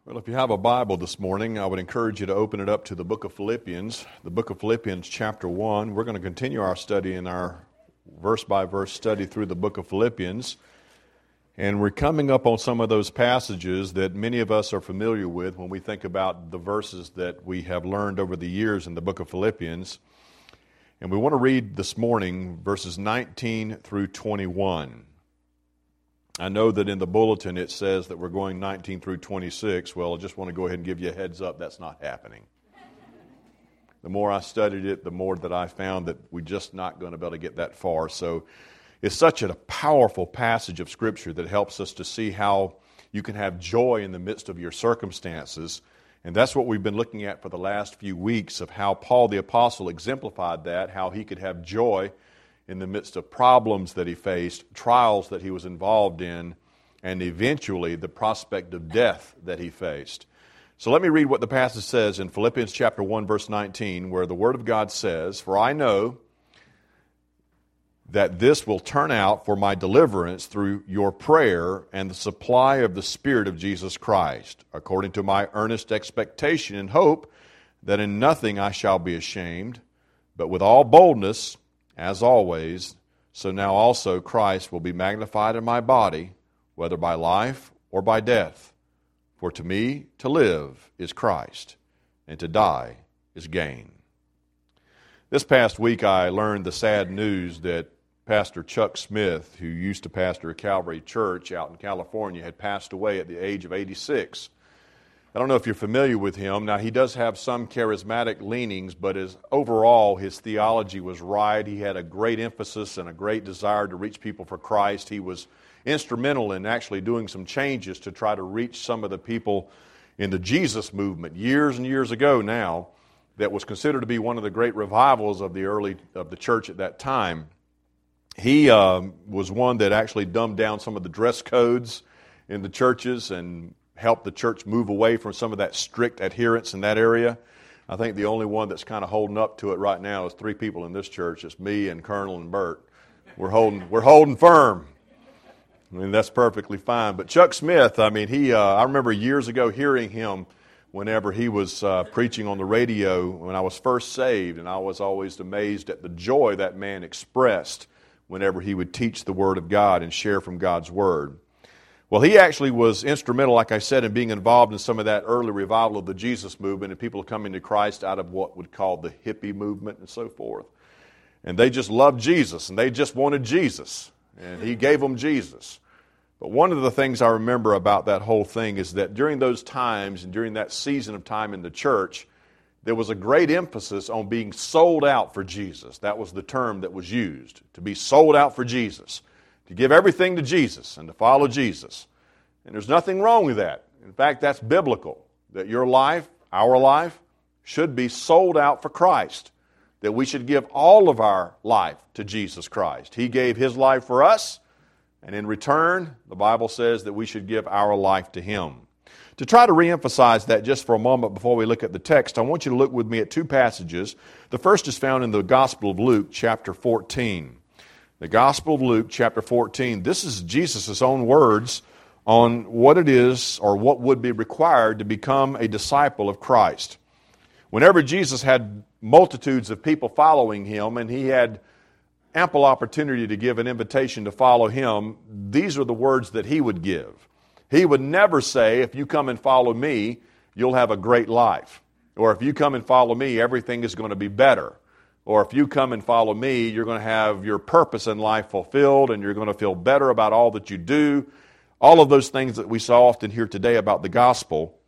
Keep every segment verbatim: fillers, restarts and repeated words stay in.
Well, if you have a Bible this morning, I would encourage you to open it up to the book of Philippians, the book of Philippians chapter one. We're going to continue our study in our verse-by-verse study through the book of Philippians. And we're coming up on some of those passages that many of us are familiar with when we think about the verses that we have learned over the years in the book of Philippians. And we want to read this morning verses nineteen through twenty-one. I know that in the bulletin it says that we're going nineteen through twenty-six. Well, I just want to go ahead and give you a heads up, that's not happening. The more I studied it, the more that I found that we're just not going to be able to get that far. So it's such a powerful passage of Scripture that helps us to see how you can have joy in the midst of your circumstances. And that's what we've been looking at for the last few weeks, of how Paul the Apostle exemplified that, how he could have joy in the midst of problems that he faced, trials that he was involved in, and eventually the prospect of death that he faced. So let me read what the passage says in Philippians chapter one, verse nineteen, where the Word of God says, "For I know that this will turn out for my deliverance through your prayer and the supply of the Spirit of Jesus Christ, according to my earnest expectation and hope that in nothing I shall be ashamed, but with all boldness, as always, so now also Christ will be magnified in my body, whether by life or by death. For to me to live is Christ, and to die is gain." This past week I learned the sad news that Pastor Chuck Smith, who used to pastor a Calvary Church out in California, had passed away at the age of eighty-six. I don't know if you're familiar with him. Now, he does have some charismatic leanings, but his, overall, his theology was right. He had a great emphasis and a great desire to reach people for Christ. He was instrumental in actually doing some changes to try to reach some of the people in the Jesus movement years and years ago now that was considered to be one of the great revivals of the early of the church at that time. He um, was one that actually dumbed down some of the dress codes in the churches and helped the church move away from some of that strict adherence in that area. I think the only one that's kind of holding up to it right now is three people in this church. It's me and Colonel and Bert. We're holding we're holding firm. I mean, that's perfectly fine. But Chuck Smith, I mean, he uh, I remember years ago hearing him whenever he was uh, preaching on the radio when I was first saved, and I was always amazed at the joy that man expressed whenever he would teach the Word of God and share from God's Word. Well, he actually was instrumental, like I said, in being involved in some of that early revival of the Jesus movement and people coming to Christ out of what would call the hippie movement and so forth. And they just loved Jesus, and they just wanted Jesus, and he gave them Jesus. But one of the things I remember about that whole thing is that during those times and during that season of time in the church, there was a great emphasis on being sold out for Jesus. That was the term that was used, to be sold out for Jesus, to give everything to Jesus and to follow Jesus. And there's nothing wrong with that. In fact, that's biblical, that your life, our life, should be sold out for Christ, that we should give all of our life to Jesus Christ. He gave His life for us, and in return, the Bible says that we should give our life to Him. To try to reemphasize that just for a moment before we look at the text, I want you to look with me at two passages. The first is found in the Gospel of Luke, chapter fourteen. The Gospel of Luke, chapter fourteen. This is Jesus' own words on what it is or what would be required to become a disciple of Christ. Whenever Jesus had multitudes of people following Him and He had ample opportunity to give an invitation to follow Him, these are the words that He would give. He would never say, if you come and follow me, you'll have a great life. Or if you come and follow me, everything is going to be better. Or if you come and follow me, you're going to have your purpose in life fulfilled and you're going to feel better about all that you do. All of those things that we so often hear today about the gospel.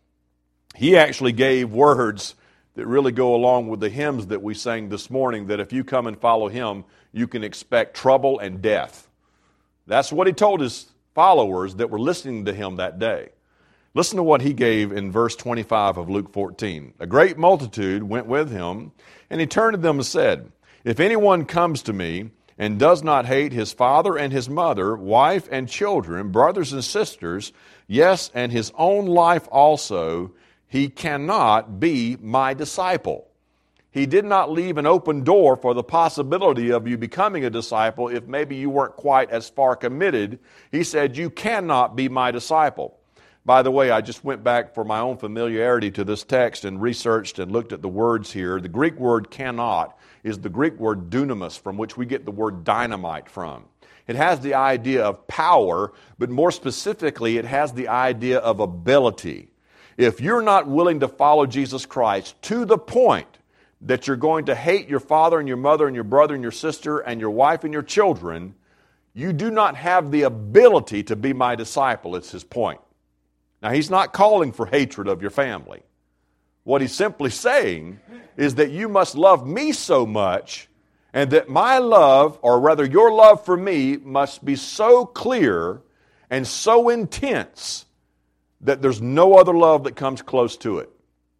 He actually gave words that really go along with the hymns that we sang this morning, that if you come and follow Him, you can expect trouble and death. That's what He told His followers that were listening to Him that day. Listen to what He gave in verse twenty-five of Luke fourteen. "A great multitude went with Him, and He turned to them and said, 'If anyone comes to me and does not hate his father and his mother, wife and children, brothers and sisters, yes, and his own life also, he cannot be my disciple.'" He did not leave an open door for the possibility of you becoming a disciple if maybe you weren't quite as far committed. He said, "You cannot be my disciple." By the way, I just went back for my own familiarity to this text and researched and looked at the words here. The Greek word cannot is the Greek word dunamis, from which we get the word dynamite from. It has the idea of power, but more specifically, it has the idea of ability. If you're not willing to follow Jesus Christ to the point that you're going to hate your father and your mother and your brother and your sister and your wife and your children, you do not have the ability to be my disciple. It's his point. Now, he's not calling for hatred of your family. What he's simply saying is that you must love me so much, and that my love, or rather your love for me, must be so clear and so intense that there's no other love that comes close to it.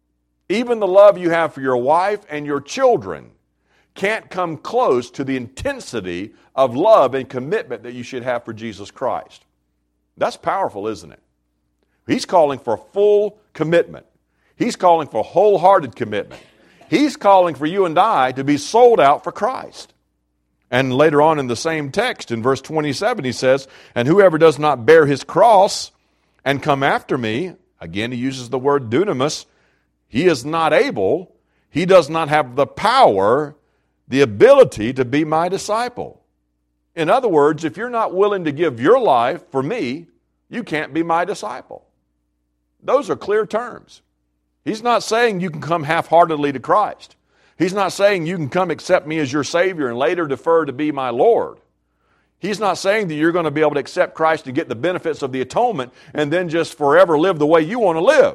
Even the love you have for your wife and your children can't come close to the intensity of love and commitment that you should have for Jesus Christ. That's powerful, isn't it? He's calling for full commitment. He's calling for wholehearted commitment. He's calling for you and I to be sold out for Christ. And later on in the same text, in verse twenty-seven, he says, "And whoever does not bear his cross and come after me," again he uses the word dunamis, he is not able, he does not have the power, the ability to be my disciple. In other words, if you're not willing to give your life for me, you can't be my disciple. Those are clear terms. He's not saying you can come half-heartedly to Christ. He's not saying you can come accept me as your Savior and later defer to be my Lord. He's not saying that you're going to be able to accept Christ and get the benefits of the atonement and then just forever live the way you want to live.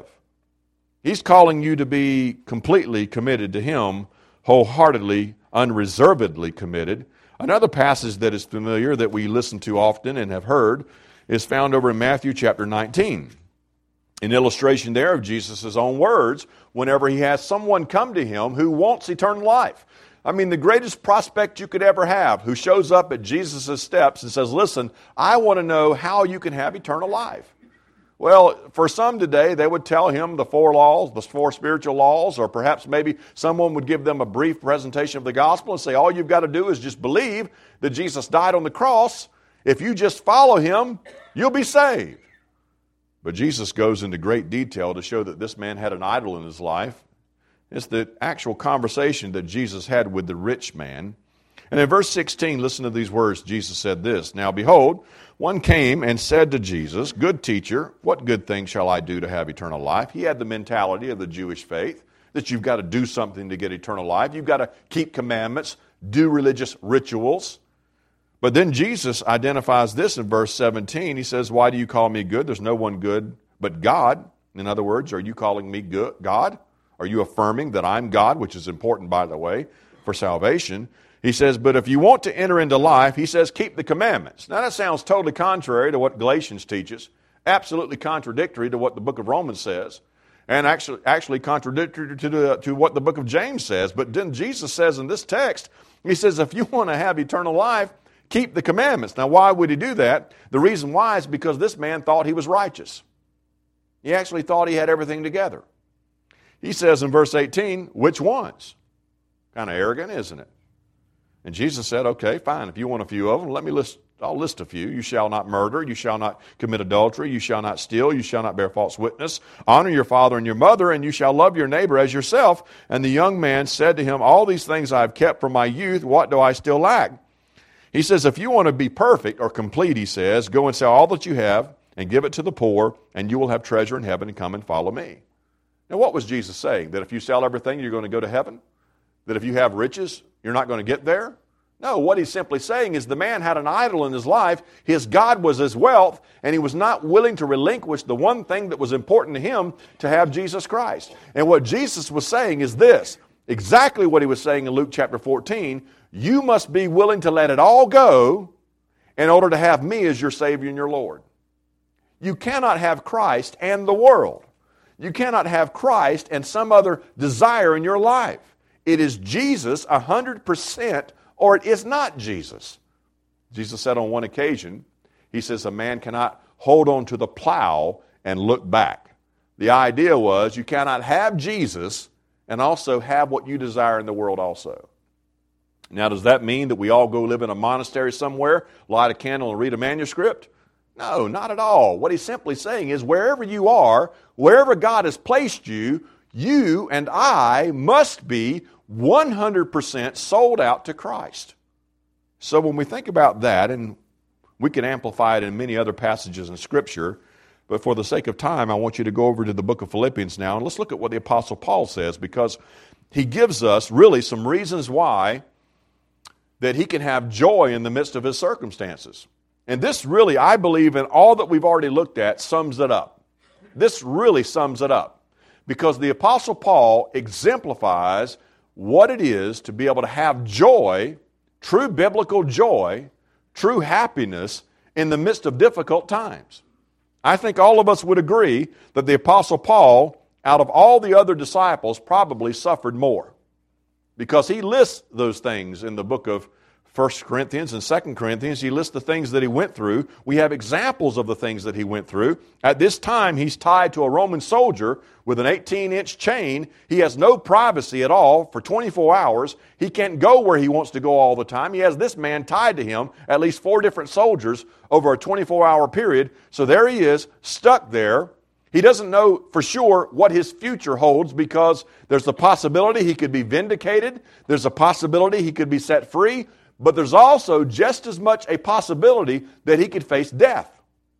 He's calling you to be completely committed to Him, wholeheartedly, unreservedly committed. Another passage that is familiar that we listen to often and have heard is found over in Matthew chapter nineteen. An illustration there of Jesus' own words whenever he has someone come to him who wants eternal life. I mean, the greatest prospect you could ever have who shows up at Jesus' steps and says, "Listen, I want to know how you can have eternal life." Well, for some today, they would tell him the four laws, the four spiritual laws, or perhaps maybe someone would give them a brief presentation of the gospel and say, all you've got to do is just believe that Jesus died on the cross. If you just follow him, you'll be saved. But Jesus goes into great detail to show that this man had an idol in his life. It's the actual conversation that Jesus had with the rich man. And in verse sixteen, listen to these words. Jesus said this, "Now behold, one came and said to Jesus, 'Good teacher, what good thing shall I do to have eternal life?'" He had the mentality of the Jewish faith, that you've got to do something to get eternal life. You've got to keep commandments, do religious rituals. But then Jesus identifies this in verse seventeen. He says, "Why do you call me good? There's no one good but God." In other words, are you calling me good, God? Are you affirming that I'm God, which is important, by the way, for salvation? He says, "But if you want to enter into life," he says, "keep the commandments." Now that sounds totally contrary to what Galatians teaches, absolutely contradictory to what the book of Romans says, and actually, actually contradictory to, the, to what the book of James says. But then Jesus says in this text, he says, if you want to have eternal life, keep the commandments. Now, why would he do that? The reason why is because this man thought he was righteous. He actually thought he had everything together. He says in verse eighteen, which ones? Kind of arrogant, isn't it? And Jesus said, okay, fine. If you want a few of them, let me list, I'll list a few. You shall not murder. You shall not commit adultery. You shall not steal. You shall not bear false witness. Honor your father and your mother, and you shall love your neighbor as yourself. And the young man said to him, all these things I have kept from my youth. What do I still lack? He says, if you want to be perfect or complete, he says, go and sell all that you have and give it to the poor, and you will have treasure in heaven, and come and follow me. Now, what was Jesus saying? That if you sell everything, you're going to go to heaven? That if you have riches, you're not going to get there? No, what he's simply saying is the man had an idol in his life. His God was his wealth, and he was not willing to relinquish the one thing that was important to him, to have Jesus Christ. And what Jesus was saying is this, exactly what he was saying in Luke chapter fourteen, you must be willing to let it all go in order to have me as your Savior and your Lord. You cannot have Christ and the world. You cannot have Christ and some other desire in your life. It is Jesus one hundred percent, or it is not Jesus. Jesus said on one occasion, he says, a man cannot hold on to the plow and look back. The idea was you cannot have Jesus and also have what you desire in the world also. Now, does that mean that we all go live in a monastery somewhere, light a candle and read a manuscript? No, not at all. What he's simply saying is wherever you are, wherever God has placed you, you and I must be one hundred percent sold out to Christ. So when we think about that, and we can amplify it in many other passages in Scripture, but for the sake of time, I want you to go over to the book of Philippians now, and let's look at what the Apostle Paul says, because he gives us really some reasons why that he can have joy in the midst of his circumstances. And this really, I believe, in all that we've already looked at, sums it up. This really sums it up. Because the Apostle Paul exemplifies what it is to be able to have joy, true biblical joy, true happiness in the midst of difficult times. I think all of us would agree that the Apostle Paul, out of all the other disciples, probably suffered more. Because he lists those things in the book of First Corinthians and Second Corinthians. He lists the things that he went through. We have examples of the things that he went through. At this time, he's tied to a Roman soldier with an eighteen-inch chain. He has no privacy at all for twenty-four hours. He can't go where he wants to go all the time. He has this man tied to him, at least four different soldiers, over a twenty-four hour period. So there he is, stuck there. He doesn't know for sure what his future holds, because there's the possibility he could be vindicated. There's a possibility he could be set free. But there's also just as much a possibility that he could face death.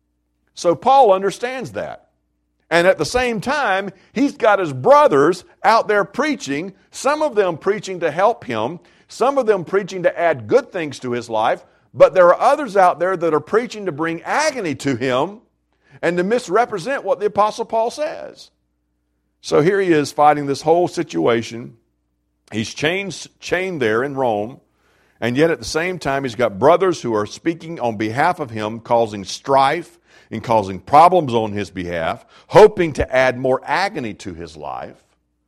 So Paul understands that. And at the same time, he's got his brothers out there preaching, some of them preaching to help him, some of them preaching to add good things to his life, but there are others out there that are preaching to bring agony to him and to misrepresent what the Apostle Paul says. So here he is fighting this whole situation. He's chained, chained there in Rome. And yet at the same time, he's got brothers who are speaking on behalf of him, causing strife and causing problems on his behalf, hoping to add more agony to his life.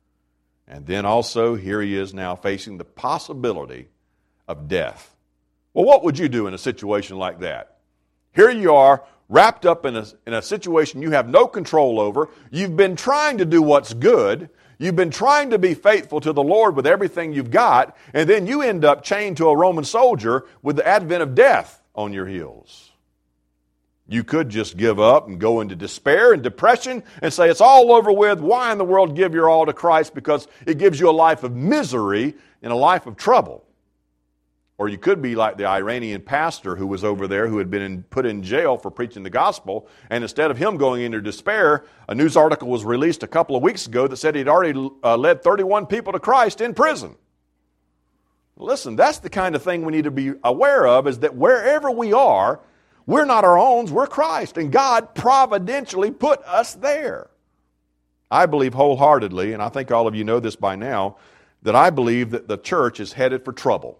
And then also, here he is now facing the possibility of death. Well, what would you do in a situation like that? Here you are, wrapped up in a, in a situation you have no control over. You've been trying to do what's good. You've been trying to be faithful to the Lord with everything you've got, and then you end up chained to a Roman soldier with the advent of death on your heels. You could just give up and go into despair and depression and say, it's all over with. Why in the world give your all to Christ? Because it gives you a life of misery and a life of trouble. Or you could be like the Iranian pastor who was over there, who had been in, put in jail for preaching the gospel, and instead of him going into despair, a news article was released a couple of weeks ago that said he'd already uh, led thirty-one people to Christ in prison. Listen, that's the kind of thing we need to be aware of, is that wherever we are, we're not our own, we're Christ, and God providentially put us there. I believe wholeheartedly, and I think all of you know this by now, that I believe that the church is headed for trouble.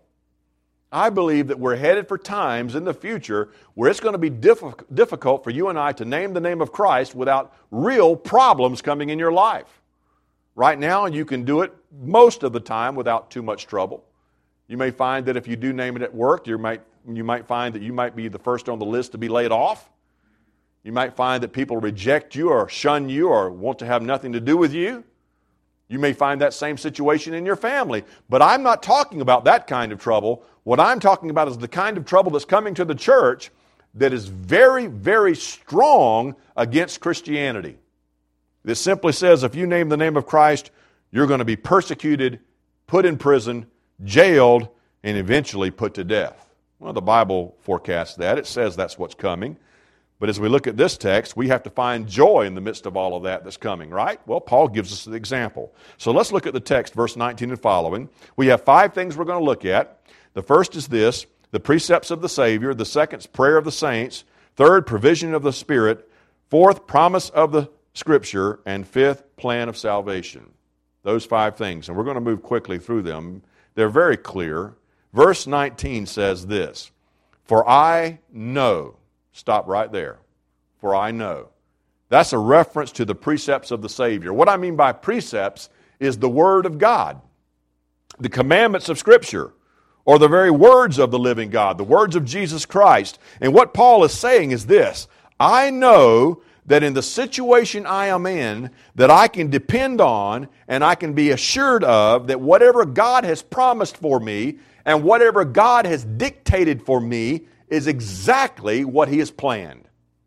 I believe that we're headed for times in the future where it's going to be diff- difficult for you and I to name the name of Christ without real problems coming in your life. Right now, you can do it most of the time without too much trouble. You may find that if you do name it at work, you might, you might find that you might be the first on the list to be laid off. You might find that people reject you or shun you or want to have nothing to do with you. You may find that same situation in your family. But I'm not talking about that kind of trouble. What I'm talking about is the kind of trouble that's coming to the church that is very, very strong against Christianity. This simply says if you name the name of Christ, you're going to be persecuted, put in prison, jailed, and eventually put to death. Well, the Bible forecasts that. It says that's what's coming. But as we look at this text, we have to find joy in the midst of all of that that's coming, right? Well, Paul gives us an example. So let's look at the text, verse nineteen and following. We have five things we're going to look at. The first is this, the precepts of the Savior. The second is prayer of the saints. Third, provision of the Spirit. Fourth, promise of the Scripture. And fifth, plan of salvation. Those five things. And we're going to move quickly through them. They're very clear. Verse nineteen says this, for I know. Stop right there. For I know. That's a reference to the precepts of the Savior. What I mean by precepts is the Word of God, the commandments of Scripture, or the very words of the living God, the words of Jesus Christ. And what Paul is saying is this, I know that in the situation I am in, that I can depend on and I can be assured of that whatever God has promised for me and whatever God has dictated for me is exactly what He has planned.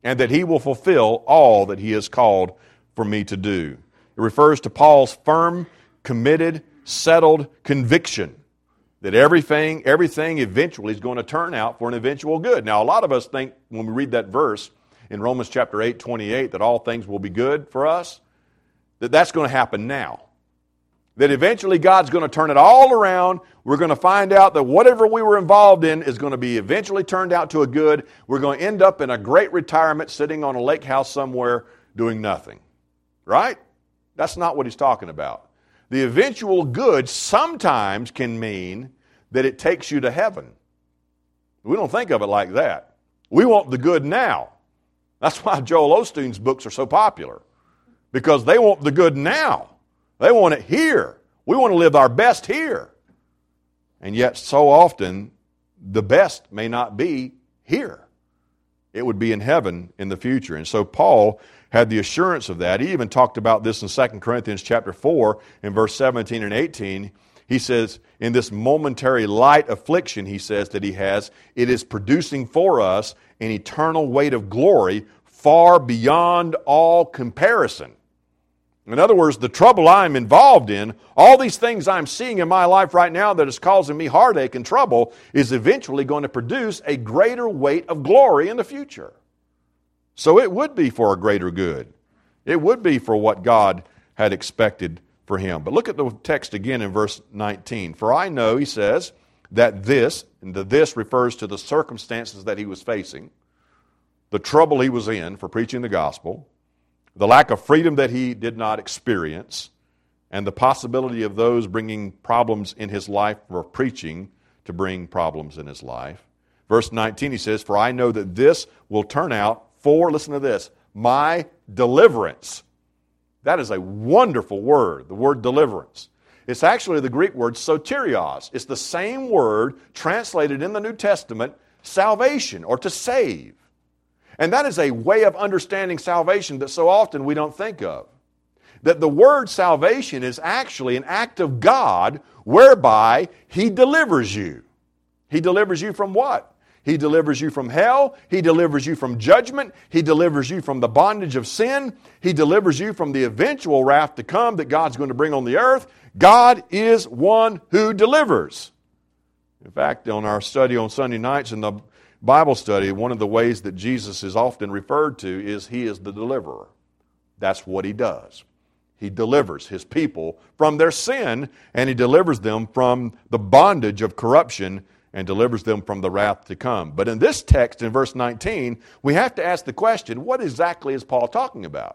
and that he will fulfill all that he has called for me to do. It refers to Paul's firm, committed, settled conviction that everything, everything eventually is going to turn out for an eventual good. Now, a lot of us think when we read that verse in Romans chapter eight, twenty-eight, that all things will be good for us, that that's going to happen now. That eventually God's going to turn it all around. We're going to find out that whatever we were involved in is going to be eventually turned out to a good. We're going to end up in a great retirement sitting on a lake house somewhere doing nothing. Right? That's not what he's talking about. The eventual good sometimes can mean that it takes you to heaven. We don't think of it like that. We want the good now. That's why Joel Osteen's books are so popular. Because they want the good now. They want it here. We want to live our best here. And yet so often the best may not be here. It would be in heaven in the future. And so Paul had the assurance of that. He even talked about this in Second Corinthians chapter four in verse seventeen and eighteen. He says, in this momentary light affliction, he says that he has, it is producing for us an eternal weight of glory far beyond all comparison. In other words, the trouble I'm involved in, all these things I'm seeing in my life right now that is causing me heartache and trouble, is eventually going to produce a greater weight of glory in the future. So it would be for a greater good. It would be for what God had expected for him. But look at the text again in verse nineteen. For I know, he says, that this, and the this refers to the circumstances that he was facing, the trouble he was in for preaching the gospel, the lack of freedom that he did not experience, and the possibility of those bringing problems in his life for preaching to bring problems in his life. Verse nineteen, he says, for I know that this will turn out for, listen to this, my deliverance. That is a wonderful word, the word deliverance. It's actually the Greek word soterios. It's the same word translated in the New Testament, salvation, or to save. And that is a way of understanding salvation that so often we don't think of. That the word salvation is actually an act of God whereby He delivers you. He delivers you from what? He delivers you from hell. He delivers you from judgment. He delivers you from the bondage of sin. He delivers you from the eventual wrath to come that God's going to bring on the earth. God is one who delivers. In fact, on our study on Sunday nights in the Bible study, one of the ways that Jesus is often referred to is He is the deliverer. That's what He does. He delivers His people from their sin, and He delivers them from the bondage of corruption and delivers them from the wrath to come. But in this text, in verse nineteen, we have to ask the question, what exactly is Paul talking about?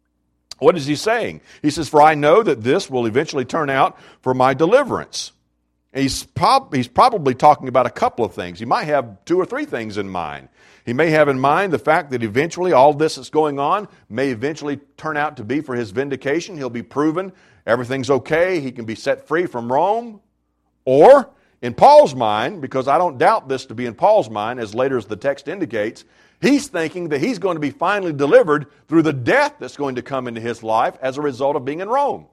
What is he saying? He says, for I know that this will eventually turn out for my deliverance. He's, prob- he's probably talking about a couple of things. He might have two or three things in mind. He may have in mind the fact that eventually all this that's going on may eventually turn out to be for his vindication. He'll be proven everything's okay. He can be set free from Rome. Or, in Paul's mind, because I don't doubt this to be in Paul's mind, as later as the text indicates, he's thinking that he's going to be finally delivered through the death that's going to come into his life as a result of being in Rome.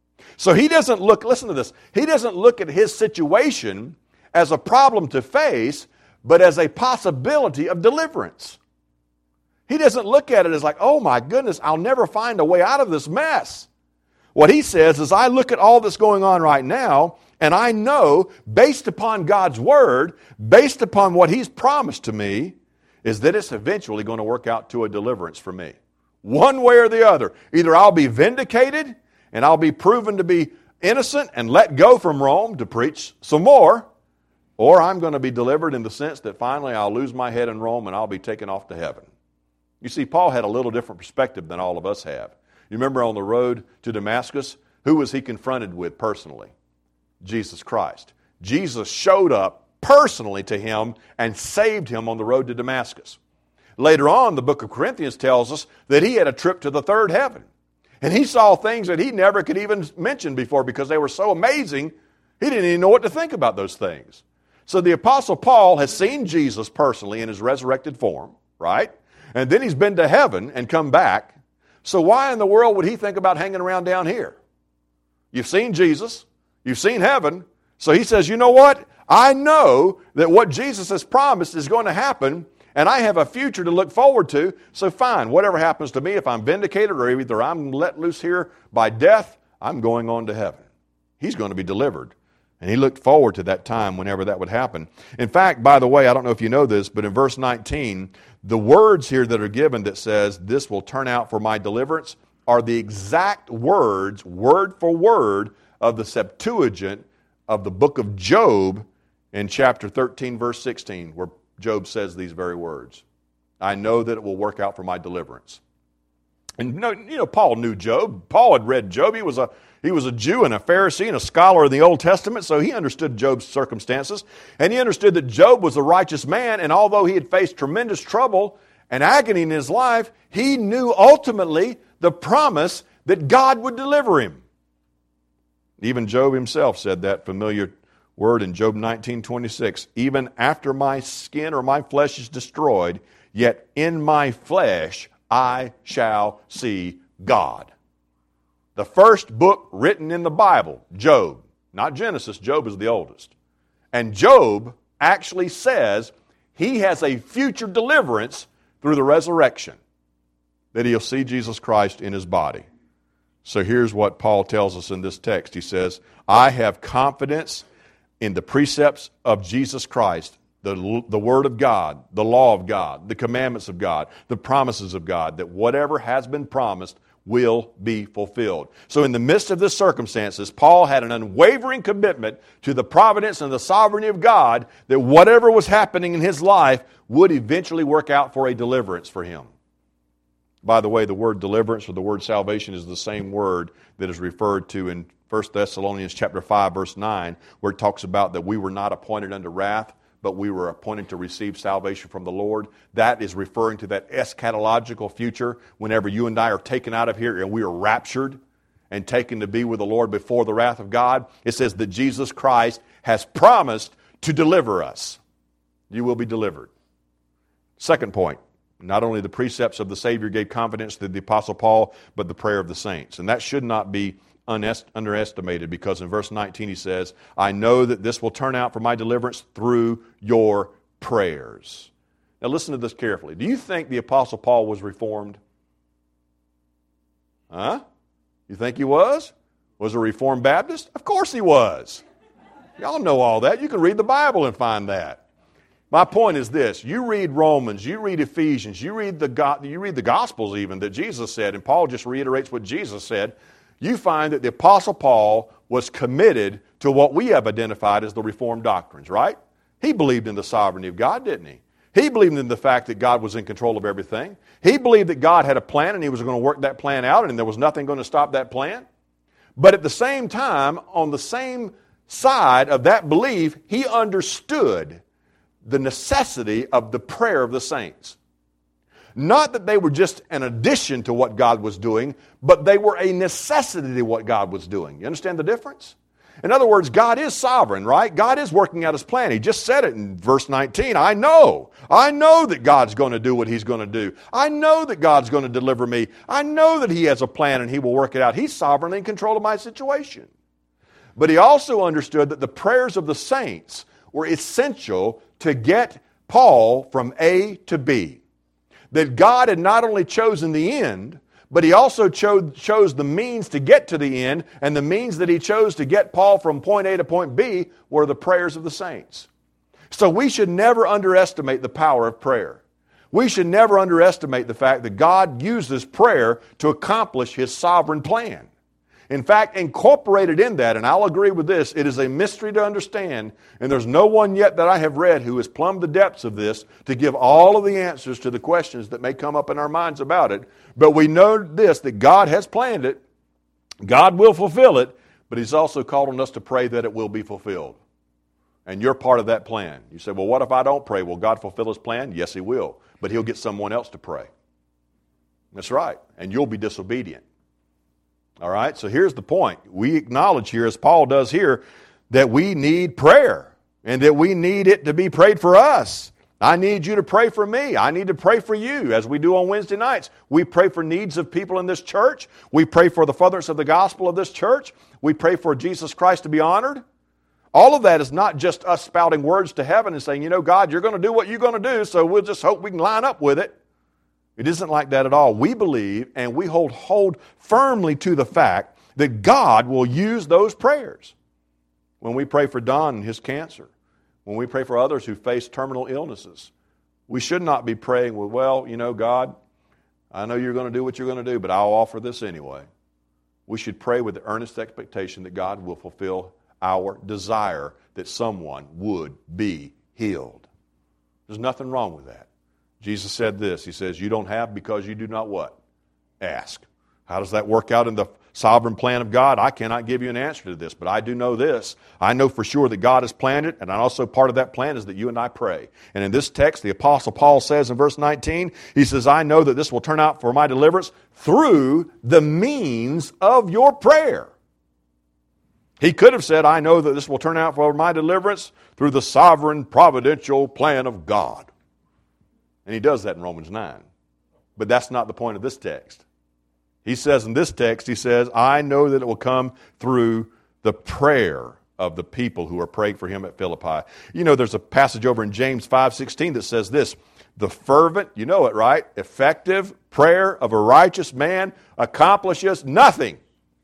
So he doesn't look, listen to this, he doesn't look at his situation as a problem to face, but as a possibility of deliverance. He doesn't look at it as like, oh my goodness, I'll never find a way out of this mess. What he says is, I look at all that's going on right now, and I know, based upon God's Word, based upon what He's promised to me, is that it's eventually going to work out to a deliverance for me. One way or the other. Either I'll be vindicated, and I'll be proven to be innocent and let go from Rome to preach some more, or I'm going to be delivered in the sense that finally I'll lose my head in Rome and I'll be taken off to heaven. You see, Paul had a little different perspective than all of us have. You remember on the road to Damascus, who was he confronted with personally? Jesus Christ. Jesus showed up personally to him and saved him on the road to Damascus. Later on, the book of Corinthians tells us that he had a trip to the third heaven. And he saw things that he never could even mention before because they were so amazing, he didn't even know what to think about those things. So the Apostle Paul has seen Jesus personally in his resurrected form, right? And then he's been to heaven and come back. So why in the world would he think about hanging around down here? You've seen Jesus. You've seen heaven. So he says, you know what? I know that what Jesus has promised is going to happen, and I have a future to look forward to, so fine, whatever happens to me, if I'm vindicated or either I'm let loose here by death, I'm going on to heaven. He's going to be delivered. And he looked forward to that time whenever that would happen. In fact, by the way, I don't know if you know this, but in verse nineteen, the words here that are given that says, this will turn out for my deliverance, are the exact words, word for word, of the Septuagint of the book of Job in chapter thirteen, verse sixteen, where Job says these very words. I know that it will work out for my deliverance. And you know, Paul knew Job. Paul had read Job. He was a He was a Jew and a Pharisee and a scholar of the Old Testament, so he understood Job's circumstances. And he understood that Job was a righteous man, and although he had faced tremendous trouble and agony in his life, he knew ultimately the promise that God would deliver him. Even Job himself said that familiar word in Job nineteen twenty-six. Even after my skin or my flesh is destroyed, yet in my flesh I shall see God. The first book written in the Bible, Job, not Genesis, Job is the oldest. And Job actually says he has a future deliverance through the resurrection, that he'll see Jesus Christ in his body. So here's what Paul tells us in this text. He says, I have confidence in the precepts of Jesus Christ, the, the Word of God, the law of God, the commandments of God, the promises of God, that whatever has been promised will be fulfilled. So in the midst of this circumstances, Paul had an unwavering commitment to the providence and the sovereignty of God, that whatever was happening in his life would eventually work out for a deliverance for him. By the way, the word deliverance or the word salvation is the same word that is referred to in First Thessalonians chapter five, verse nine, where it talks about that we were not appointed unto wrath, but we were appointed to receive salvation from the Lord. That is referring to that eschatological future whenever you and I are taken out of here and we are raptured and taken to be with the Lord before the wrath of God. It says that Jesus Christ has promised to deliver us. You will be delivered. Second point, not only the precepts of the Savior gave confidence to the Apostle Paul, but the prayer of the saints. And that should not be underestimated, because in verse nineteen he says, I know that this will turn out for my deliverance through your prayers. Now listen to this carefully. Do you think the Apostle Paul was reformed? Huh? You think he was? Was a Reformed Baptist? Of course he was. Y'all know all that. You can read the Bible and find that. My point is this. You read Romans, you read Ephesians, you read the you read the Gospels even that Jesus said, and Paul just reiterates what Jesus said. You find that the Apostle Paul was committed to what we have identified as the Reformed doctrines, right? He believed in the sovereignty of God, didn't he? He believed in the fact that God was in control of everything. He believed that God had a plan and he was going to work that plan out and there was nothing going to stop that plan. But at the same time, on the same side of that belief, he understood the necessity of the prayer of the saints. Not that they were just an addition to what God was doing, but they were a necessity to what God was doing. You understand the difference? In other words, God is sovereign, right? God is working out His plan. He just said it in verse nineteen. I know. I know that God's going to do what He's going to do. I know that God's going to deliver me. I know that He has a plan and He will work it out. He's sovereignly in control of my situation. But He also understood that the prayers of the saints were essential to get Paul from A to B. That God had not only chosen the end, but He also chose, chose the means to get to the end, and the means that He chose to get Paul from point A to point B were the prayers of the saints. So we should never underestimate the power of prayer. We should never underestimate the fact that God uses prayer to accomplish His sovereign plan. In fact, incorporated in that, and I'll agree with this, it is a mystery to understand, and there's no one yet that I have read who has plumbed the depths of this to give all of the answers to the questions that may come up in our minds about it. But we know this, that God has planned it, God will fulfill it, but He's also called on us to pray that it will be fulfilled. And you're part of that plan. You say, well, what if I don't pray? Will God fulfill His plan? Yes, He will. But He'll get someone else to pray. That's right. And you'll be disobedient. All right, so here's the point. We acknowledge here, as Paul does here, that we need prayer and that we need it to be prayed for us. I need you to pray for me. I need to pray for you, as we do on Wednesday nights. We pray for needs of people in this church. We pray for the furtherance of the gospel of this church. We pray for Jesus Christ to be honored. All of that is not just us spouting words to heaven and saying, you know, God, you're going to do what you're going to do, so we'll just hope we can line up with it. It isn't like that at all. We believe and we hold, hold firmly to the fact that God will use those prayers. When we pray for Don and his cancer, when we pray for others who face terminal illnesses, we should not be praying with, well, you know, God, I know you're going to do what you're going to do, but I'll offer this anyway. We should pray with the earnest expectation that God will fulfill our desire that someone would be healed. There's nothing wrong with that. Jesus said this. He says, you don't have because you do not what? Ask. How does that work out in the sovereign plan of God? I cannot give you an answer to this, but I do know this. I know for sure that God has planned it, and also part of that plan is that you and I pray. And in this text, the Apostle Paul says in verse nineteen, he says, I know that this will turn out for my deliverance through the means of your prayer. He could have said, I know that this will turn out for my deliverance through the sovereign providential plan of God. And he does that in Romans nine. But that's not the point of this text. He says in this text, he says, I know that it will come through the prayer of the people who are praying for him at Philippi. You know, there's a passage over in James five sixteen that says this, the fervent, you know it, right? Effective prayer of a righteous man accomplishes nothing.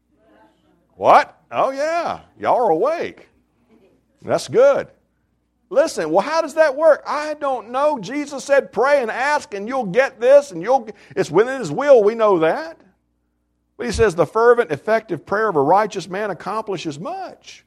What? Oh, yeah. Y'all are awake. That's good. Listen, well, how does that work? I don't know. Jesus said, pray and ask, and you'll get this, and you'll. It's within His will. We know that. But He says, the fervent, effective prayer of a righteous man accomplishes much.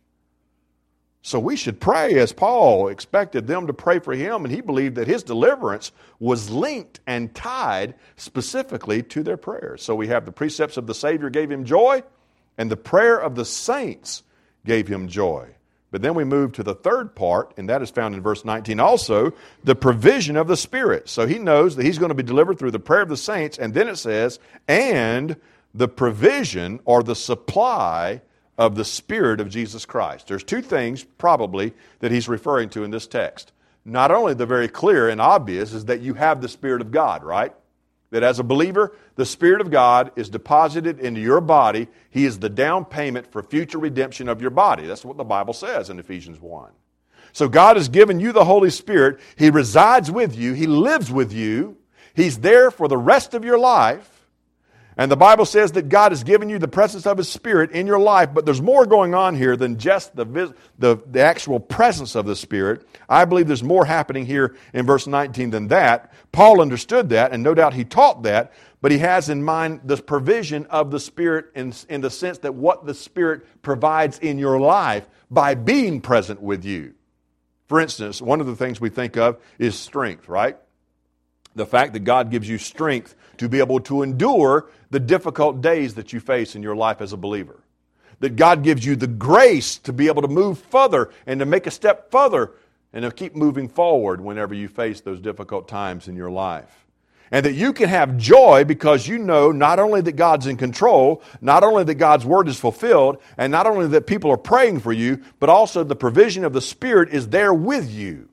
So we should pray as Paul expected them to pray for him, and he believed that his deliverance was linked and tied specifically to their prayers. So we have the precepts of the Savior gave him joy, and the prayer of the saints gave him joy. But then we move to the third part, and that is found in verse nineteen also, the provision of the Spirit. So he knows that he's going to be delivered through the prayer of the saints, and then it says, and the provision or the supply of the Spirit of Jesus Christ. There's two things probably that he's referring to in this text. Not only the very clear and obvious is that you have the Spirit of God, right? That as a believer, the Spirit of God is deposited into your body. He is the down payment for future redemption of your body. That's what the Bible says in Ephesians one. So God has given you the Holy Spirit. He resides with you. He lives with you. He's there for the rest of your life. And the Bible says that God has given you the presence of His Spirit in your life, but there's more going on here than just the, the, the actual presence of the Spirit. I believe there's more happening here in verse nineteen than that. Paul understood that, and no doubt he taught that, but he has in mind the provision of the Spirit in, in the sense that what the Spirit provides in your life by being present with you. For instance, one of the things we think of is strength, right? The fact that God gives you strength to be able to endure the difficult days that you face in your life as a believer. That God gives you the grace to be able to move further and to make a step further and to keep moving forward whenever you face those difficult times in your life. And that you can have joy because you know not only that God's in control, not only that God's Word is fulfilled, and not only that people are praying for you, but also the provision of the Spirit is there with you.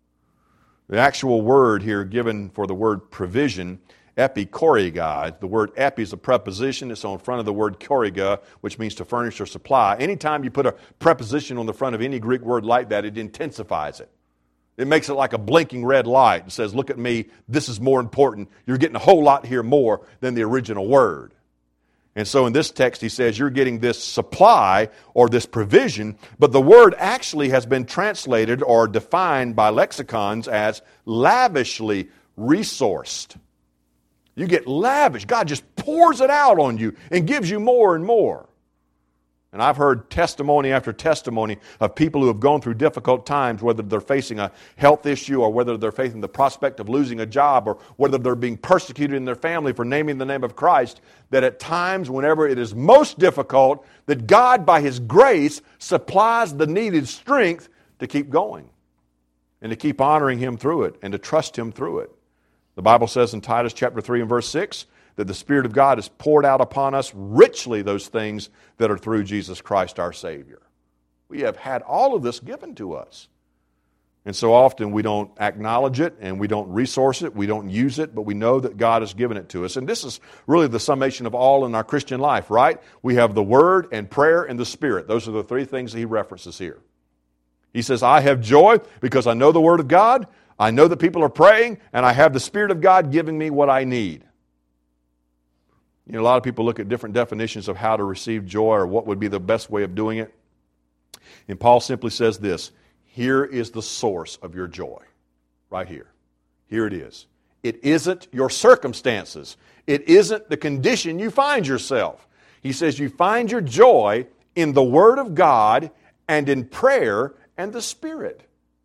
The actual word here given for the word provision, epikoriga. The word epi is a preposition. It's on front of the word koriga, which means to furnish or supply. Anytime you put a preposition on the front of any Greek word like that, it intensifies it. It makes it like a blinking red light. It says, look at me, this is more important. You're getting a whole lot here more than the original word. And so in this text he says you're getting this supply or this provision, but the word actually has been translated or defined by lexicons as lavishly resourced. You get lavish. God just pours it out on you and gives you more and more. And I've heard testimony after testimony of people who have gone through difficult times, whether they're facing a health issue or whether they're facing the prospect of losing a job or whether they're being persecuted in their family for naming the name of Christ, that at times, whenever it is most difficult, that God, by His grace, supplies the needed strength to keep going and to keep honoring Him through it and to trust Him through it. The Bible says in Titus chapter three and verse six, that the Spirit of God has poured out upon us richly those things that are through Jesus Christ our Savior. We have had all of this given to us. And so often we don't acknowledge it and we don't resource it, we don't use it, but we know that God has given it to us. And this is really the summation of all in our Christian life, right? We have the Word and prayer and the Spirit. Those are the three things that he references here. He says, I have joy because I know the Word of God, I know that people are praying, and I have the Spirit of God giving me what I need. You know, a lot of people look at different definitions of how to receive joy or what would be the best way of doing it. And Paul simply says this, here is the source of your joy. Right here. Here it is. It isn't your circumstances. It isn't the condition you find yourself. He says you find your joy in the Word of God and in prayer and the Spirit.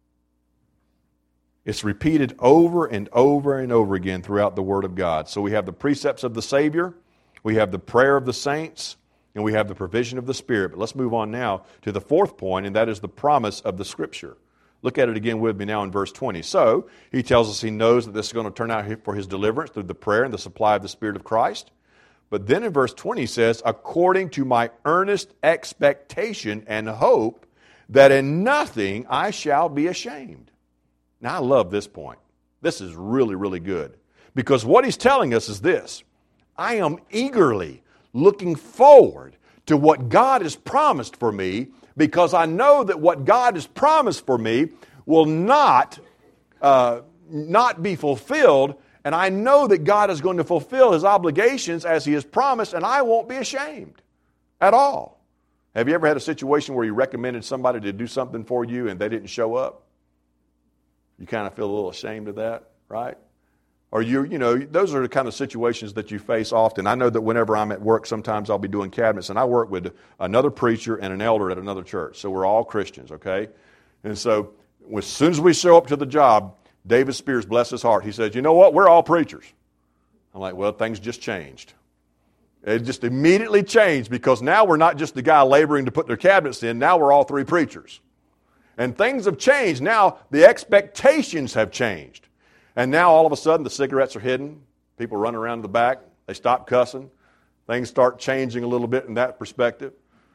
It's repeated over and over and over again throughout the Word of God. So we have the precepts of the Savior, we have the prayer of the saints, and we have the provision of the Spirit. But let's move on now to the fourth point, and that is the promise of the Scripture. Look at it again with me now in verse twenty. So, he tells us he knows that this is going to turn out for his deliverance through the prayer and the supply of the Spirit of Christ. But then in verse twenty he says, according to my earnest expectation and hope that in nothing I shall be ashamed. Now, I love this point. This is really, really good. Because what he's telling us is this. I am eagerly looking forward to what God has promised for me, because I know that what God has promised for me will not, uh, not be fulfilled, and I know that God is going to fulfill His obligations as He has promised, and I won't be ashamed at all. Have you ever had a situation where you recommended somebody to do something for you and they didn't show up? You kind of feel a little ashamed of that, right? Or you, you know, those are the kind of situations that you face often. I know that whenever I'm at work, sometimes I'll be doing cabinets, and I work with another preacher and an elder at another church. So we're all Christians, okay? And so as soon as we show up to the job, David Spears, bless his heart, he says, you know what, we're all preachers. I'm like, well, things just changed. It just immediately changed, because now we're not just the guy laboring to put their cabinets in, now we're all three preachers. And things have changed. Now the expectations have changed. And now all of a sudden the cigarettes are hidden. People run around the back. They stop cussing. Things start changing a little bit in that perspective.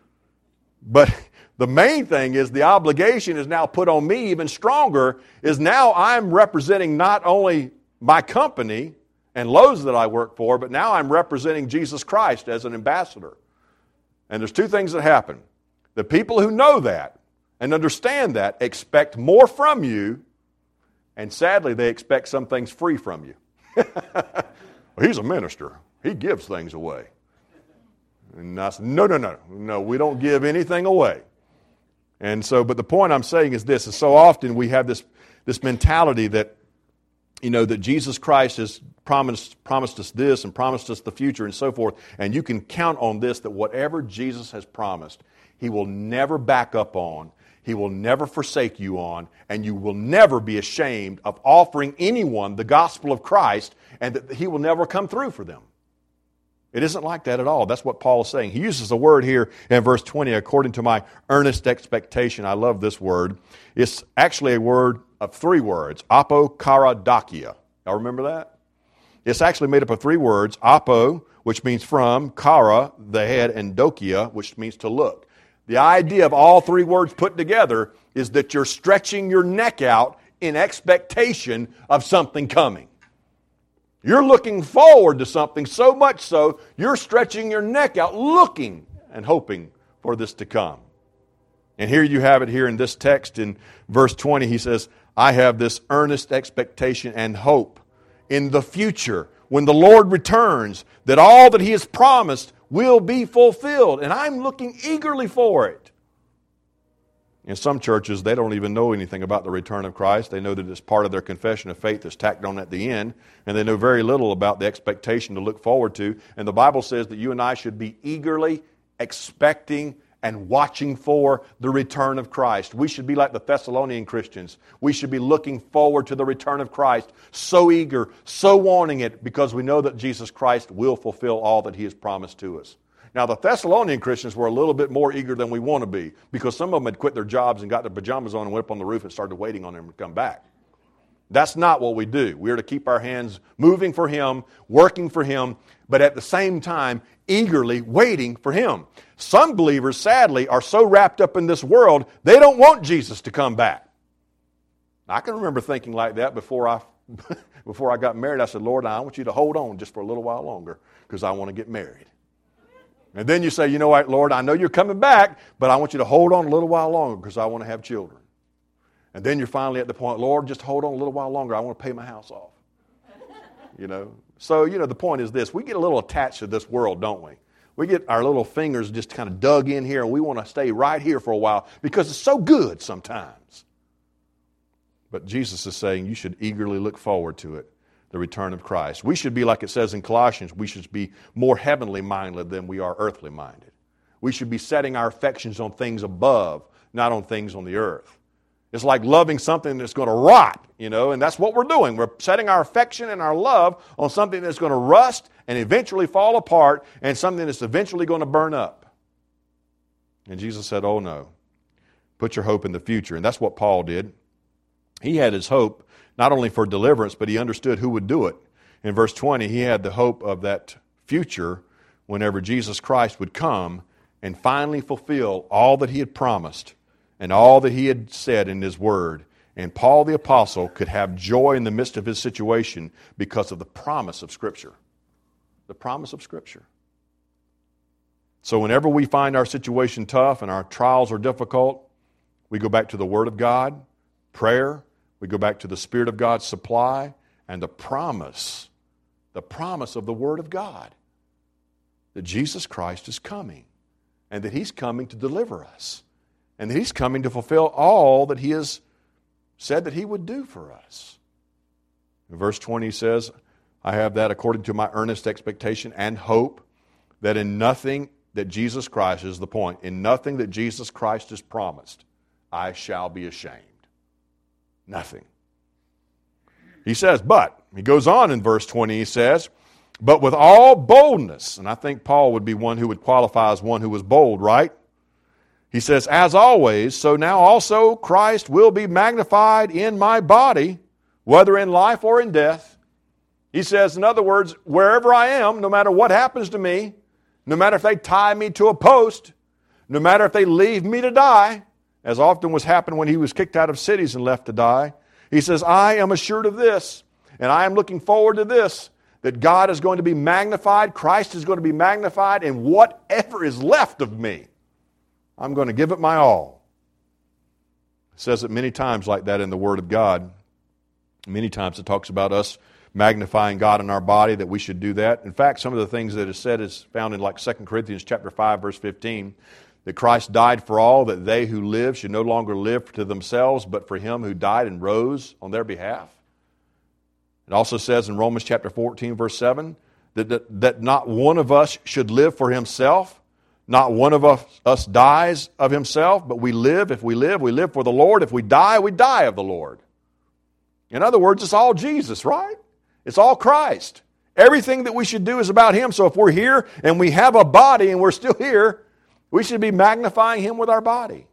But the main thing is the obligation is now put on me even stronger, is now I'm representing not only my company and Lowe's that I work for, but now I'm representing Jesus Christ as an ambassador. And there's two things that happen. The people who know that and understand that expect more from you, and sadly, they expect some things free from you. Well, he's a minister. He gives things away. And I said, no, no, no. No, we don't give anything away. And so, but the point I'm saying is this, is so often we have this, this mentality that, you know, that Jesus Christ has promised, promised us this and promised us the future and so forth. And you can count on this, that whatever Jesus has promised, He will never back up on. He will never forsake you on, and you will never be ashamed of offering anyone the gospel of Christ, and that He will never come through for them. It isn't like that at all. That's what Paul is saying. He uses a word here in verse twenty, according to my earnest expectation. I love this word. It's actually a word of three words, apokaradokia. Y'all remember that? It's actually made up of three words, apo, which means from, kara, the head, and dokia, which means to look. The idea of all three words put together is that you're stretching your neck out in expectation of something coming. You're looking forward to something so much so, you're stretching your neck out looking and hoping for this to come. And here you have it here in this text in verse twenty. He says, I have this earnest expectation and hope in the future when the Lord returns, that all that He has promised will be fulfilled, and I'm looking eagerly for it. In some churches, they don't even know anything about the return of Christ. They know that it's part of their confession of faith that's tacked on at the end, and they know very little about the expectation to look forward to. And the Bible says that you and I should be eagerly expecting and watching for the return of Christ. We should be like the Thessalonian Christians. We should be looking forward to the return of Christ, so eager, so wanting it, because we know that Jesus Christ will fulfill all that He has promised to us. Now, the Thessalonian Christians were a little bit more eager than we want to be, because some of them had quit their jobs and got their pajamas on and went up on the roof and started waiting on them to come back. That's not what we do. We are to keep our hands moving for Him, working for Him, but at the same time, eagerly waiting for Him. Some believers, sadly, are so wrapped up in this world, they don't want Jesus to come back. I can remember thinking like that before I before I got married. I said, Lord, I want you to hold on just for a little while longer, because I want to get married. And then you say, you know what, Lord, I know you're coming back, but I want you to hold on a little while longer because I want to have children. And then you're finally at the point, Lord, just hold on a little while longer. I want to pay my house off. You know? So, you know, the point is this. We get a little attached to this world, don't we? We get our little fingers just kind of dug in here, and we want to stay right here for a while because it's so good sometimes. But Jesus is saying you should eagerly look forward to it, the return of Christ. We should be, like it says in Colossians, we should be more heavenly minded than we are earthly minded. We should be setting our affections on things above, not on things on the earth. It's like loving something that's going to rot, you know, and that's what we're doing. We're setting our affection and our love on something that's going to rust and eventually fall apart and something that's eventually going to burn up. And Jesus said, oh no, put your hope in the future. And that's what Paul did. He had his hope not only for deliverance, but he understood who would do it. In verse twenty, he had the hope of that future whenever Jesus Christ would come and finally fulfill all that he had promised and all that he had said in his word. And Paul the apostle could have joy in the midst of his situation because of the promise of Scripture. The promise of Scripture. So whenever we find our situation tough and our trials are difficult, we go back to the Word of God, prayer, we go back to the Spirit of God's supply, and the promise, the promise of the Word of God, that Jesus Christ is coming, and that He's coming to deliver us, and that He's coming to fulfill all that He has said that He would do for us. In verse twenty says, I have that according to my earnest expectation and hope that in nothing that Jesus Christ is the point, in nothing that Jesus Christ has promised, I shall be ashamed. Nothing. He says, but, he goes on in verse twenty, he says, but with all boldness, and I think Paul would be one who would qualify as one who was bold, right? He says, as always, so now also Christ will be magnified in my body, whether in life or in death. He says, in other words, wherever I am, no matter what happens to me, no matter if they tie me to a post, no matter if they leave me to die, as often was happened when he was kicked out of cities and left to die, he says, I am assured of this, and I am looking forward to this, that God is going to be magnified, Christ is going to be magnified, and whatever is left of me, I'm going to give it my all. It says it many times like that in the Word of God. Many times it talks about us magnifying God in our body, that we should do that. In fact, some of the things that is said is found in like Second Corinthians chapter five, verse fifteen, that Christ died for all, that they who live should no longer live to themselves, but for Him who died and rose on their behalf. It also says in Romans chapter fourteen, verse seven, that, that, that not one of us should live for himself, not one of us, us dies of himself, but we live. If we live, we live for the Lord. If we die, we die of the Lord. In other words, it's all Jesus, right? It's all Christ. Everything that we should do is about Him. So if we're here and we have a body and we're still here, we should be magnifying Him with our body.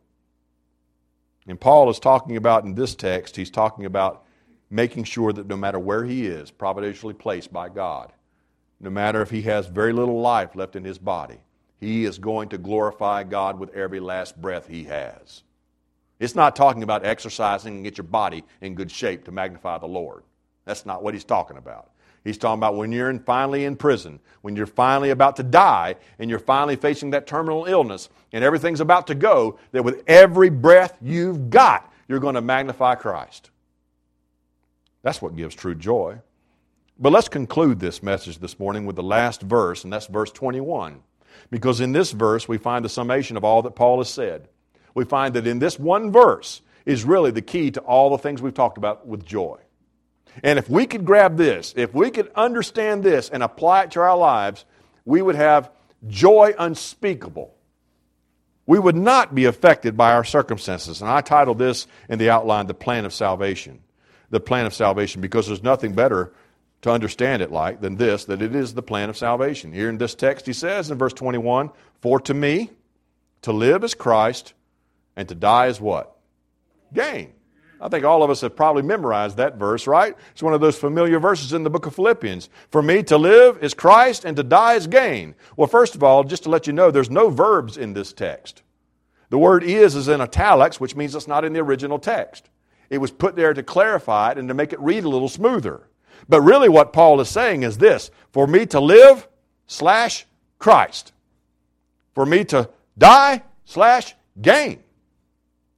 And Paul is talking about, in this text, he's talking about making sure that no matter where he is, providentially placed by God, no matter if he has very little life left in his body, he is going to glorify God with every last breath he has. It's not talking about exercising and get your body in good shape to magnify the Lord. That's not what he's talking about. He's talking about when you're in, finally in prison, when you're finally about to die, and you're finally facing that terminal illness, and everything's about to go, that with every breath you've got, you're going to magnify Christ. That's what gives true joy. But let's conclude this message this morning with the last verse, and that's verse twenty-one. Because in this verse, we find the summation of all that Paul has said. We find that in this one verse is really the key to all the things we've talked about with joy. And if we could grab this, if we could understand this and apply it to our lives, we would have joy unspeakable. We would not be affected by our circumstances. And I titled this in the outline, The Plan of Salvation. The plan of salvation, because there's nothing better to understand it like than this, that it is the plan of salvation. Here in this text he says in verse twenty-one, for to me, to live is Christ, and to die is what? Gain. I think all of us have probably memorized that verse, right? It's one of those familiar verses in the book of Philippians. For me to live is Christ, and to die is gain. Well, first of all, just to let you know, there's no verbs in this text. The word is is in italics, which means it's not in the original text. It was put there to clarify it and to make it read a little smoother. But really what Paul is saying is this, for me to live slash Christ. For me to die slash gain.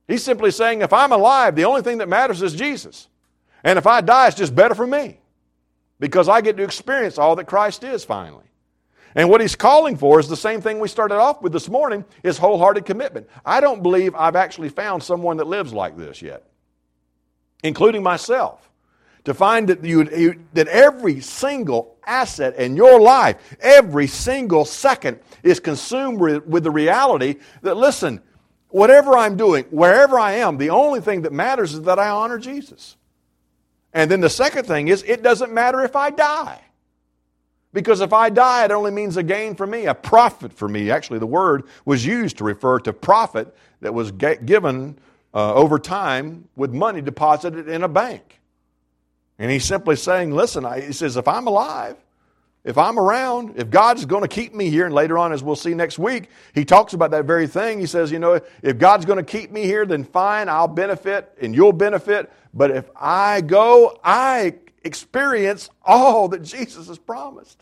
He's simply saying, if I'm alive, the only thing that matters is Jesus. And if I die, it's just better for me. Because I get to experience all that Christ is finally. And what he's calling for is the same thing we started off with this morning, is wholehearted commitment. I don't believe I've actually found someone that lives like this yet, including myself. To find that you, you that every single asset in your life, every single second is consumed with, with the reality that, listen, whatever I'm doing, wherever I am, the only thing that matters is that I honor Jesus. And then the second thing is, it doesn't matter if I die. Because if I die, it only means a gain for me, a profit for me. Actually, the word was used to refer to profit that was given uh, over time with money deposited in a bank. And he's simply saying, listen, I, he says, if I'm alive, if I'm around, if God's going to keep me here, and later on, as we'll see next week, he talks about that very thing. He says, you know, if God's going to keep me here, then fine, I'll benefit and you'll benefit. But if I go, I experience all that Jesus has promised.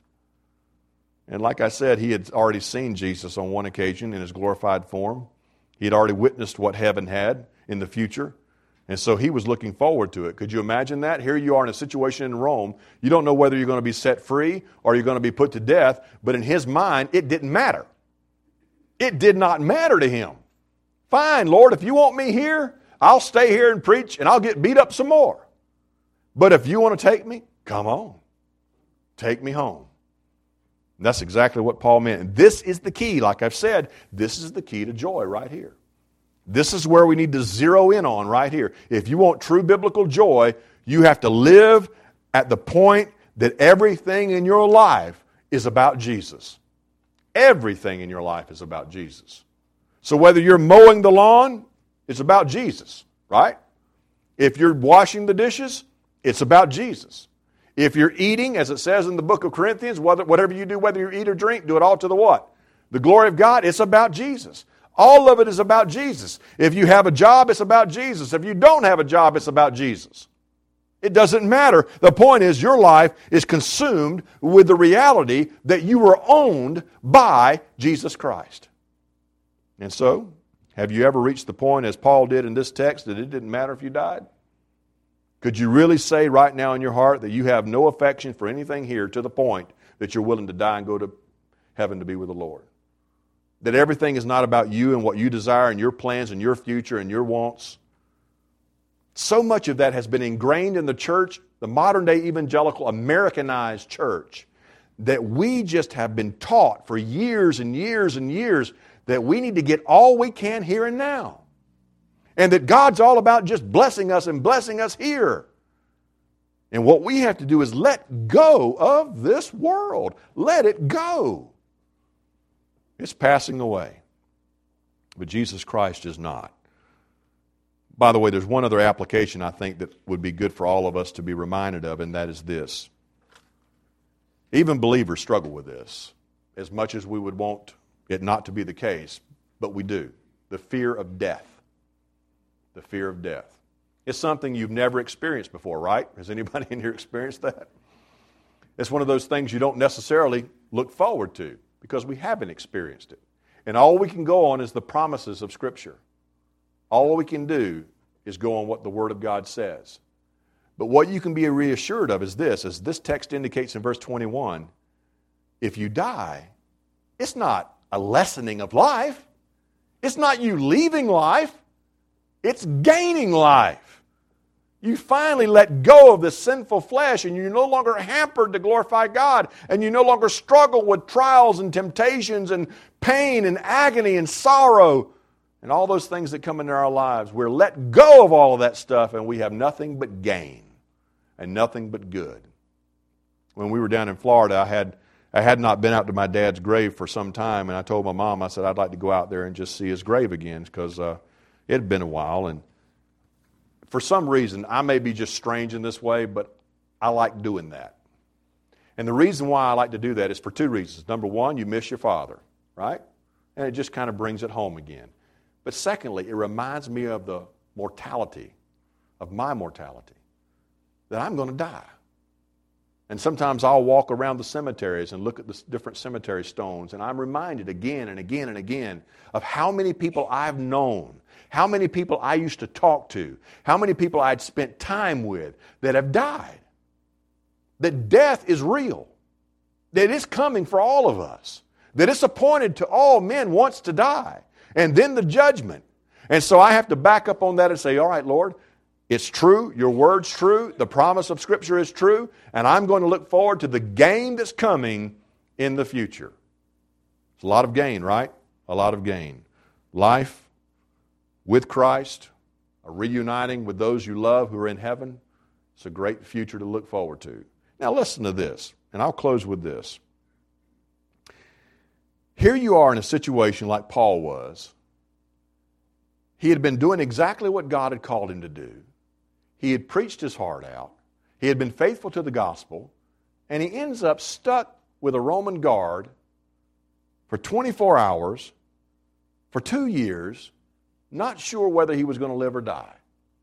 And like I said, he had already seen Jesus on one occasion in his glorified form. He had already witnessed what heaven had in the future. And so he was looking forward to it. Could you imagine that? Here you are in a situation in Rome. You don't know whether you're going to be set free or you're going to be put to death. But in his mind, it didn't matter. It did not matter to him. Fine, Lord, if you want me here, I'll stay here and preach and I'll get beat up some more. But if you want to take me, come on. Take me home. And that's exactly what Paul meant. And this is the key. Like I've said, this is the key to joy right here. This is where we need to zero in on right here. If you want true biblical joy, you have to live at the point that everything in your life is about Jesus. Everything in your life is about Jesus. So whether you're mowing the lawn, it's about Jesus, right? If you're washing the dishes, it's about Jesus. If you're eating, as it says in the book of Corinthians, whether, whatever you do, whether you eat or drink, do it all to the what? The glory of God. It's about Jesus. All of it is about Jesus. If you have a job, it's about Jesus. If you don't have a job, it's about Jesus. It doesn't matter. The point is, your life is consumed with the reality that you were owned by Jesus Christ. And so, have you ever reached the point, as Paul did in this text, that it didn't matter if you died? Could you really say right now in your heart that you have no affection for anything here to the point that you're willing to die and go to heaven to be with the Lord? That everything is not about you and what you desire and your plans and your future and your wants. So much of that has been ingrained in the church, the modern-day evangelical Americanized church, that we just have been taught for years and years and years that we need to get all we can here and now. And that God's all about just blessing us and blessing us here. And what we have to do is let go of this world. Let it go. It's passing away. But Jesus Christ is not. By the way, there's one other application I think that would be good for all of us to be reminded of, and that is this. Even believers struggle with this, as much as we would want it not to be the case, but we do. The fear of death. The fear of death. It's something you've never experienced before, right? Has anybody in here experienced that? It's one of those things you don't necessarily look forward to, because we haven't experienced it. And all we can go on is the promises of Scripture. All we can do is go on what the Word of God says. But what you can be reassured of is this, as this text indicates in verse twenty-one, if you die, it's not a lessening of life. It's not you leaving life. It's gaining life. You finally let go of the sinful flesh and you're no longer hampered to glorify God, and you no longer struggle with trials and temptations and pain and agony and sorrow and all those things that come into our lives. We're let go of all of that stuff and we have nothing but gain and nothing but good. When we were down in Florida, I had I had not been out to my dad's grave for some time, and I told my mom, I said, I'd like to go out there and just see his grave again, because uh, it had been a while. And for some reason, I may be just strange in this way, but I like doing that. And the reason why I like to do that is for two reasons. Number one, you miss your father, right? And it just kind of brings it home again. But secondly, it reminds me of the mortality, of my mortality, that I'm going to die. And sometimes I'll walk around the cemeteries and look at the different cemetery stones, and I'm reminded again and again and again of how many people I've known, how many people I used to talk to, how many people I'd spent time with that have died. That death is real, that it's coming for all of us, that it's appointed to all men once to die, and then the judgment. And so I have to back up on that and say, all right, Lord, it's true, your word's true, the promise of Scripture is true, and I'm going to look forward to the gain that's coming in the future. It's a lot of gain, right? A lot of gain. Life with Christ, a reuniting with those you love who are in heaven. It's a great future to look forward to. Now listen to this, and I'll close with this. Here you are in a situation like Paul was. He had been doing exactly what God had called him to do. He had preached his heart out. He had been faithful to the gospel. And he ends up stuck with a Roman guard for twenty-four hours, for two years, not sure whether he was going to live or die.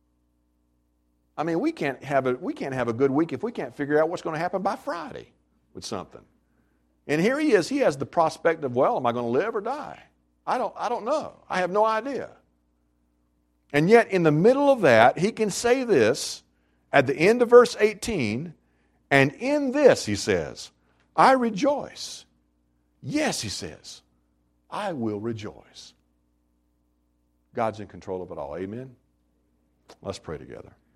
I mean, we can't have a, we can't have a good week if we can't figure out what's going to happen by Friday with something. And here he is. He has the prospect of, well, am I going to live or die? I don't, I don't know. I have no idea. And yet, in the middle of that, he can say this at the end of verse eighteen, and in this, he says, I rejoice. Yes, he says, I will rejoice. God's in control of it all. Amen? Let's pray together.